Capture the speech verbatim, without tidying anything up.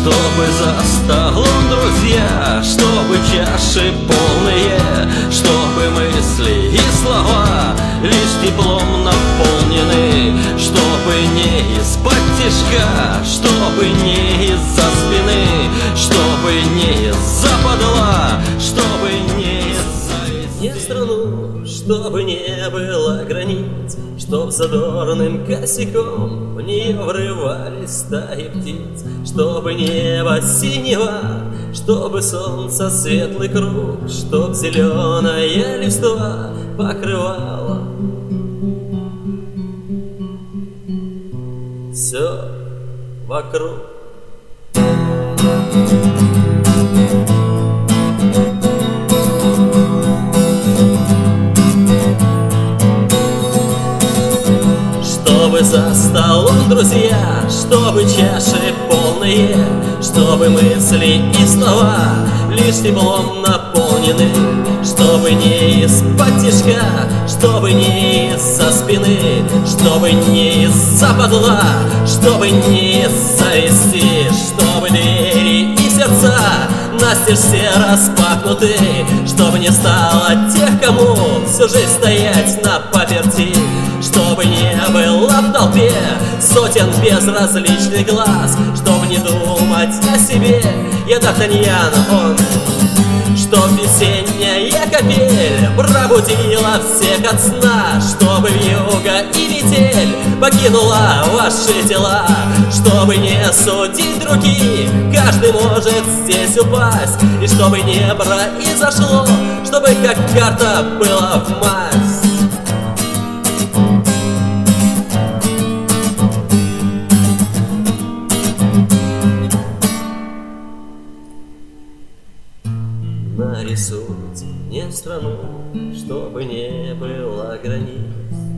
Чтобы за столом друзья, чтобы чаши полные, чтобы мысли и слова лишь теплом наполнены, чтобы не из-под тишка, чтобы не из-за спины, чтобы не из-за подла, чтобы не из-за вести. Страну, чтобы не было границ, чтоб задорным косяком в нее врывались стаи птиц, чтобы небо синего, чтобы солнце светлый круг, чтоб зеленая листва покрывала все вокруг. Чтобы за столом друзья, чтобы чаши полные, чтобы мысли и слова лишь теплом наполнены, чтобы не из-под тишка, чтобы не из-за спины, чтобы не из-за подла, чтобы не из-за вести, чтобы двери и сердца настежь все распахнуты, чтобы не стало тех, кому всю жизнь стоять на паперти, чтобы не было в толпе сотен безразличных глаз, чтобы не думать о себе, я Д'Артаньян, он. Чтоб весенняя капель пробудила всех от сна, чтобы вьюга и метель покинула ваши тела, чтобы не судить других, каждый может здесь упасть, и чтобы не произошло, чтобы как карта была в масть. Нарисуйте мне страну, чтобы не было границ,